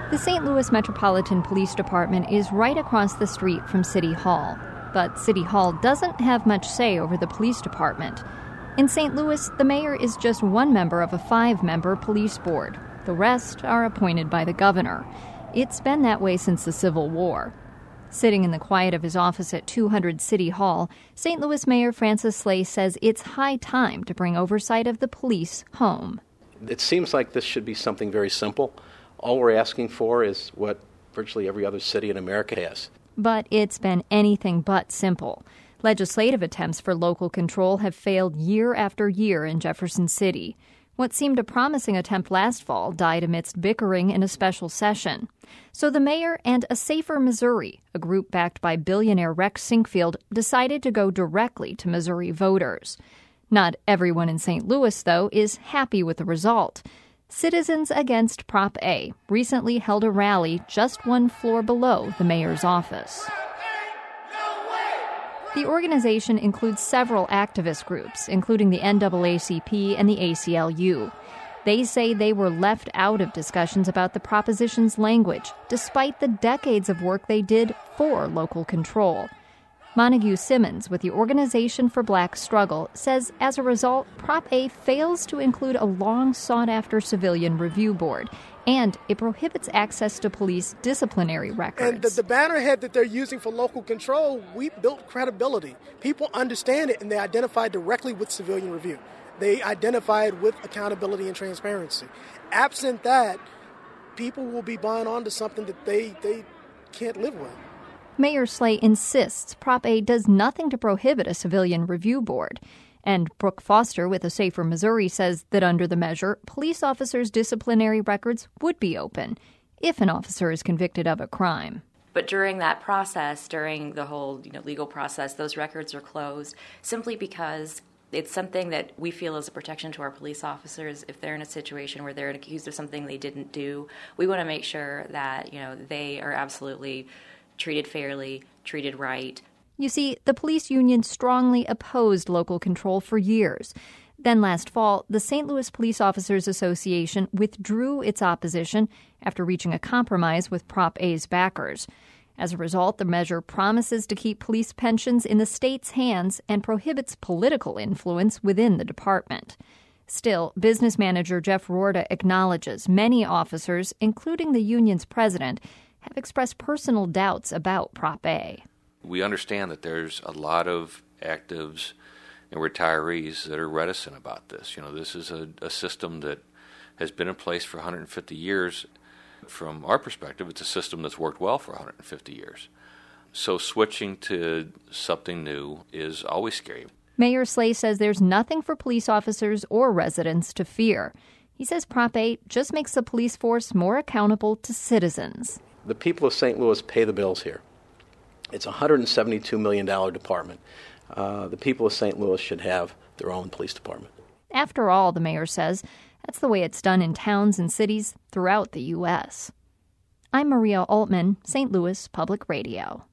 The St. Louis Metropolitan Police Department is right across the street from City Hall. But City Hall doesn't have much say over the police department. In St. Louis, the mayor is just one member of a 5-member police board. The rest are appointed by the governor. It's been that way since the Civil War. Sitting in the quiet of his office at 200 City Hall, St. Louis Mayor Francis Slay says it's high time to bring oversight of the police home. It seems like this should be something very simple. All we're asking for is what virtually every other city in America has. But it's been anything but simple. Legislative attempts for local control have failed year after year in Jefferson City. What seemed a promising attempt last fall died amidst bickering in a special session. So the mayor and A Safer Missouri, a group backed by billionaire Rex Sinkfield, decided to go directly to Missouri voters. Not everyone in St. Louis, though, is happy with the result. Citizens Against Prop A recently held a rally just one floor below the mayor's office. The organization includes several activist groups, including the NAACP and the ACLU. They say they were left out of discussions about the proposition's language, despite the decades of work they did for local control. Montague Simmons with the Organization for Black Struggle says as a result, Prop A fails to include a long-sought-after civilian review board, and it prohibits access to police disciplinary records. And the bannerhead that they're using for local control, we built credibility. People understand it, and they identify directly with civilian review. They identify it with accountability and transparency. Absent that, people will be buying onto something that they can't live with. Mayor Slay insists Prop A does nothing to prohibit a civilian review board. And Brooke Foster with A Safer Missouri says that under the measure, police officers' disciplinary records would be open if an officer is convicted of a crime. But during that process, during the whole legal process, those records are closed simply because it's something that we feel is a protection to our police officers. If they're in a situation where they're accused of something they didn't do, we want to make sure that they are absolutely treated fairly, treated right. You see, the police union strongly opposed local control for years. Then last fall, the St. Louis Police Officers Association withdrew its opposition after reaching a compromise with Prop A's backers. As a result, the measure promises to keep police pensions in the state's hands and prohibits political influence within the department. Still, business manager Jeff Rorda acknowledges many officers, including the union's president, have expressed personal doubts about Prop A. We understand that there's a lot of actives and retirees that are reticent about this. This is a system that has been in place for 150 years. From our perspective, it's a system that's worked well for 150 years. So switching to something new is always scary. Mayor Slay says there's nothing for police officers or residents to fear. He says Prop A just makes the police force more accountable to citizens. The people of St. Louis pay the bills here. It's a $172 million department. The people of St. Louis should have their own police department. After all, the mayor says, that's the way it's done in towns and cities throughout the U.S. I'm Maria Altman, St. Louis Public Radio.